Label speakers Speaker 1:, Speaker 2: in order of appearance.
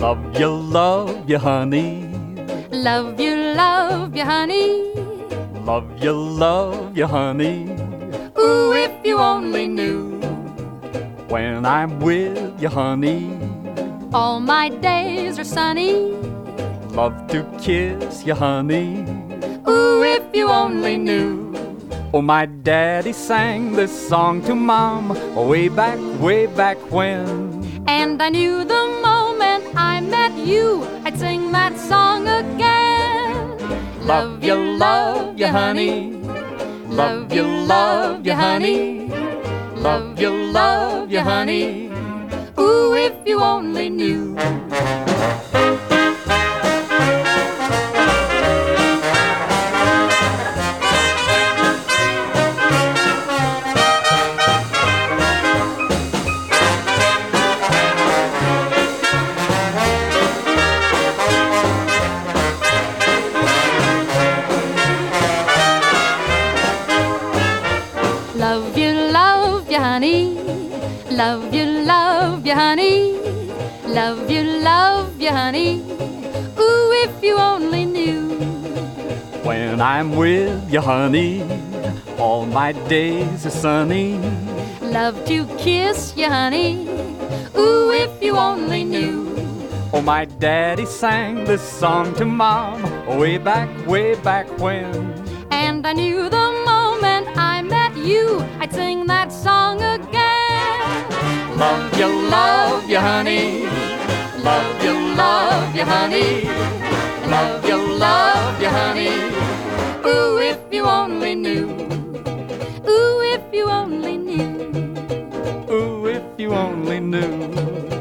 Speaker 1: love you, honey.
Speaker 2: Love you, honey.
Speaker 1: Love you, honey.
Speaker 2: Ooh, if you only knew.
Speaker 1: When I'm with you, honey,
Speaker 2: All my days are sunny.
Speaker 1: love to kiss you, honey.
Speaker 2: Ooh, if you only knew.
Speaker 1: Oh, my daddy sang this song to Mom way back when.
Speaker 2: And I knew the moment I met you, I'd sing that song again.
Speaker 1: Love you, honey. Love you, honey. Love you, honey.
Speaker 2: Ooh, if you only knew. Love you, honey. Love you, honey. Love you, honey. Ooh, if you only knew.
Speaker 1: When I'm with you, honey, all my days are sunny.
Speaker 2: Love to kiss you, honey. Ooh, if you only knew.
Speaker 1: Oh, my daddy sang this song to Mom way back when.
Speaker 2: And I knew the moment I met you, I'd sing that song again.
Speaker 1: Love you, honey. Love you, honey. Love you, honey.
Speaker 2: Ooh, if you only knew. Ooh, if you only knew.
Speaker 1: Ooh, if you only knew.